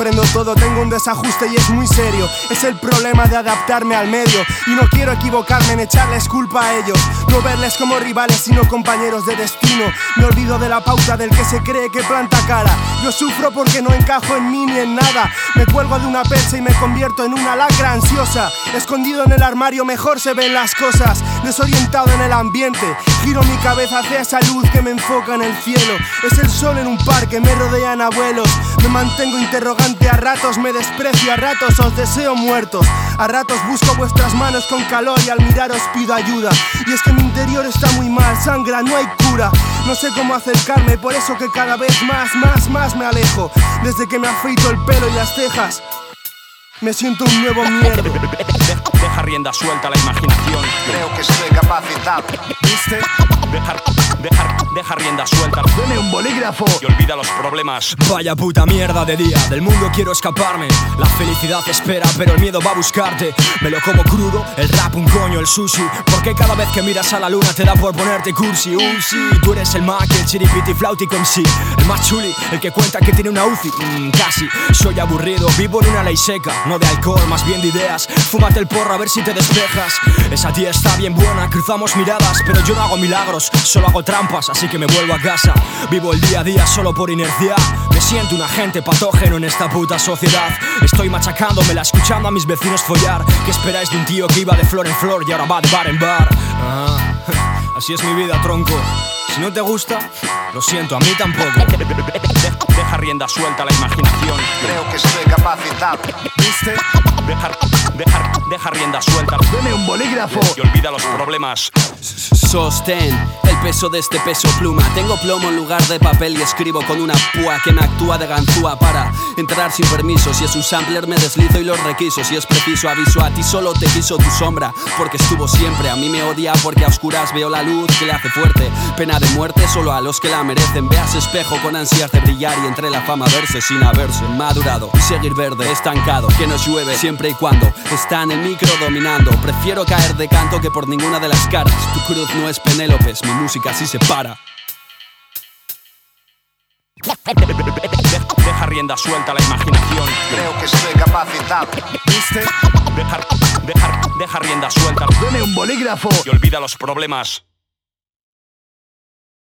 comprendo todo, tengo un desajuste y es muy serio. Es el problema de adaptarme al medio. Y no quiero equivocarme en echarles culpa a ellos, no verles como rivales sino compañeros de destino. Me olvido de la pauta del que se cree que planta cara. Yo sufro porque no encajo en mí ni en nada. Me cuelgo de una percha y me convierto en una lacra ansiosa. Escondido en el armario mejor se ven las cosas. Desorientado en el ambiente, giro mi cabeza hacia esa luz que me enfoca en el cielo. Es el sol en un parque, me rodean abuelos. Me mantengo interrogante a ratos, me desprecio a ratos, os deseo muertos. A ratos busco vuestras manos con calor y al miraros pido ayuda. Y es que mi interior está muy mal, sangra, no hay cura. No sé cómo acercarme, por eso que cada vez más me alejo. Desde que me afeito el pelo y las cejas, me siento un nuevo mierda. Deja rienda suelta a la imaginación. Creo que estoy capacitado. ¿Viste? Deja rienda suelta. Deme un bolígrafo y olvida los problemas. Vaya puta mierda de día, del mundo quiero escaparme. La felicidad espera, pero el miedo va a buscarte. Me lo como crudo, el rap un coño, el sushi. Porque cada vez que miras a la luna te da por ponerte cursi. Sí, tú eres el Mac, el chiripiti flautico en sí. El más chuli, el que cuenta que tiene una UCI. Casi, soy aburrido, vivo en una ley seca. No de alcohol, más bien de ideas. Fúmate el porro a ver si te despejas. Esa tía está bien buena, cruzamos miradas. Pero yo no hago milagros, solo hago trampas, así que me vuelvo a casa. Vivo el día a día solo por inercia. Me siento un agente patógeno en esta puta sociedad. Estoy machacándomela, escuchando a mis vecinos follar. ¿Qué esperáis de un tío que iba de flor en flor y ahora va de bar en bar? Así es mi vida, tronco. Si no te gusta, lo siento, a mí tampoco. Deja rienda suelta a la imaginación. Creo que estoy capacitado. ¿Viste? Deja rienda suelta. Deme un bolígrafo y olvida los problemas. Sostén el peso de este peso pluma. Tengo plomo en lugar de papel y escribo con una púa que me actúa de ganzúa para entrar sin permiso. Si es un sampler me deslizo y los requiso. Si es preciso aviso, a ti solo te quiso tu sombra, porque estuvo siempre. A mí me odia porque a oscuras veo la luz que le hace fuerte. Pena de muerte solo a los que la merecen. Veas espejo con ansias de brillar y entre la fama verse sin haberse madurado y seguir verde, estancado. Que nos llueve siempre y cuando está en el micro dominando. Prefiero caer de canto que por ninguna de las caras. Tu cruz no es Penélopes, mi música sí se para. Deja rienda suelta a la imaginación. Creo que estoy capacitado. ¿Viste? Deja rienda suelta. Deme un bolígrafo y olvida los problemas.